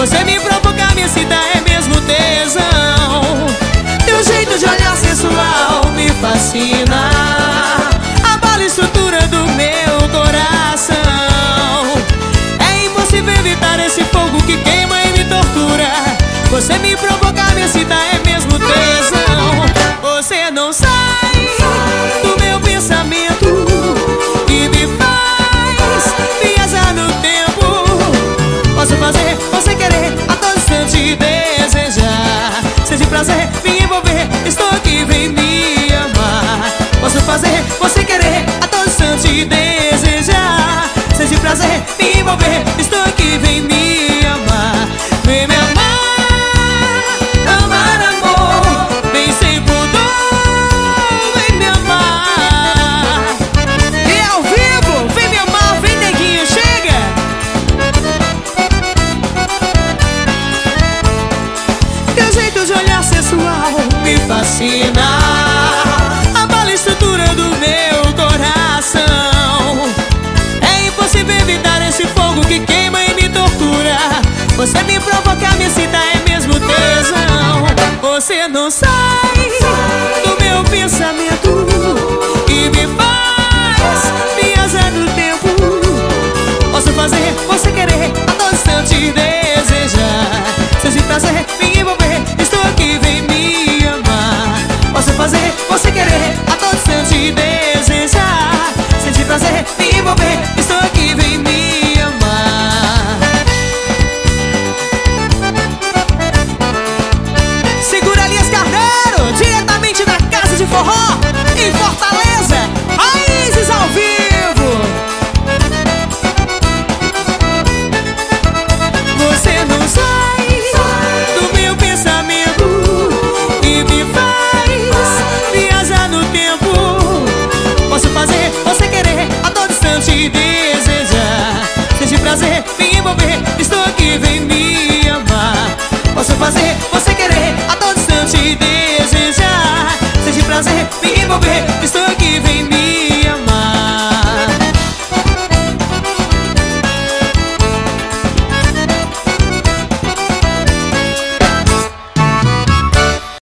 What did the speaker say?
Você me provoca, me excita, é mesmo tesão. Teu jeito de olhar sensual me fascina, abala a estrutura do meu coração. É impossível evitar esse fogo que queima e me tortura. Você me provoca, me excita, é mesmo tesão. Você não sai do meu pensamento e me faz viajar no tempo. Posso fazer você querer, a todo instante desejar. Seja prazer me envolver, estou aqui, vem me amar. Posso fazer você querer, a todo instante desejar. Seja prazer me envolver, estou aqui, vem me amar. Vem me amar. Me fascina, abala a estrutura do meu coração. É impossível evitar esse fogo que queima e me tortura. Você me provoca, me excita, é mesmo tesão. Você não sai do meu pensamento e me faz viajar no tempo. Posso fazer você querer, a todo instante desejar. Seja prazer me envolver, estou aqui, vem me amar. Posso fazer você querer, a todo instante desejar. Sentir prazer, me envolver, estou aqui, vem me amar. Segura Elias Carneiro, diretamente da Casa de Forró, em Fortaleza. Raízes ao vivo. Você não sai do meu pensamento e me faz viajar no tempo. Posso fazer você querer, a todo instante desejar. Seja prazer me envolver, estou aqui, vem me amar. Posso fazer você querer, a todo instante desejar. Seja prazer me envolver, estou